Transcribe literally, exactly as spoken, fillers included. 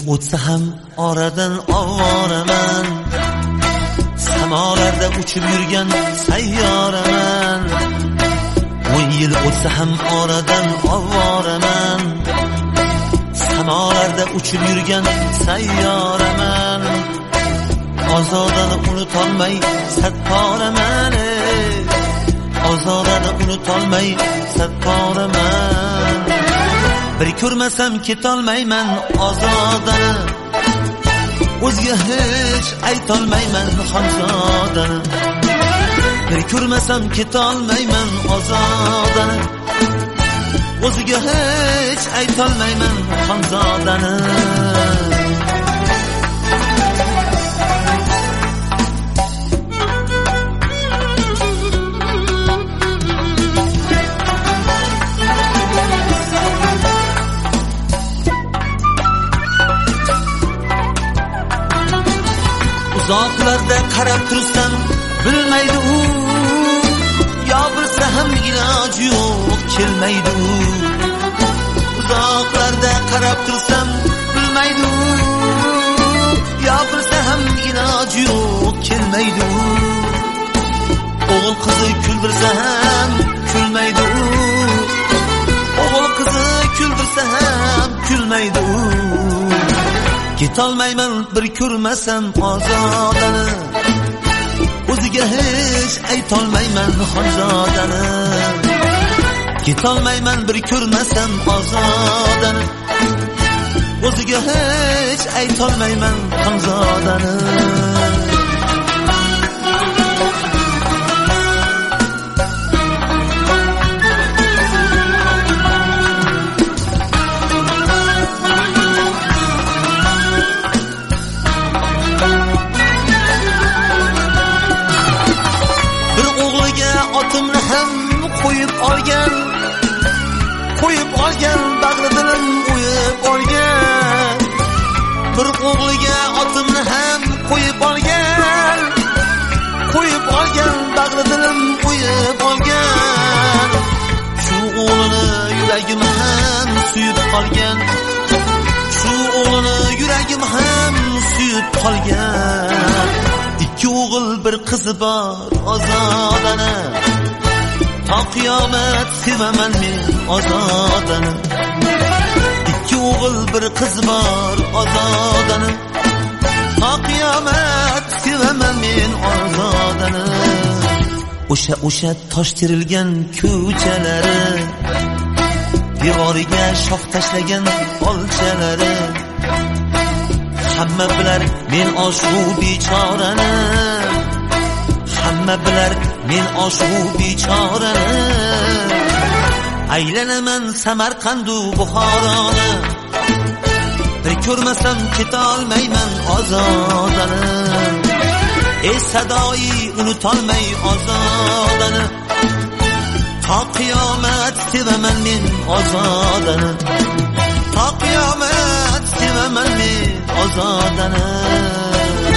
o'tsa ham oradan ovoraman, samolarda uchib yurgan sayyoraman. o'n yil o'tsa ham oradan ovoraman, samolarda uchib yurgan sayyoraman. Ozodani unutolmay satporaman, ozodani unutolmay satporaman. Bir ko'rmasam ketolmayman ozodani, o'zga hech aytolmayman xonzodani. Bir ko'rmasam ketolmayman ozodani, o'zga hech aytolmayman xonzodani. Uzoqlarda qarab tursam bilmaydi u, yo bilsa ham iloji yo'q kelmaydi u. Uzoqlarda qarab tursam bilmaydi u, yo bilsa ham iloji yo'q kelmaydi u. O'g'il qizi kuldirsa ham kulmaydi u, o'g'il qizi kuldirsa ham kulmaydi u. Ketolmayman bir ko'rmasam ozodani, o'ziga hech aytolmayman xonzodani. Ketolmayman bir ko'rmasam ozodani, o'ziga hech aytolmayman xonzodani. Otimni ham qo'yib olgan, qo'yib olgan, bag'ri dilim o'yib olgan. Bir o'g'liga otimni ham qo'yib olgan, qo'yib olgan, bag'ri dilim o'yib olgan. Shu o'g'lini yuragim ham suyib qolgan, shu o'g'lini yuragim ham suyib qolgan. Ikki o'g'il bir qizi bor ozodani, ta qiyomat sevaman men ozodani. Ikki o'g'il bir qiz bor ozodani, ta qiyomat sevaman men ozodani. O'sha o'sha tosh terilgan ko'chalari, devoriga shoh tashlagan olchalari, hamma bilar men oshu bechorani, hamma bilar men oshu bechorani. Aylanaman Samarqandu Buxoroni, bir ko'rmasam ketolmayman ozodani. Ey sadoyi unutolmay ozodani, ta qiyomat sevaman men ozodani, ta qiyomat sevaman men ozodani.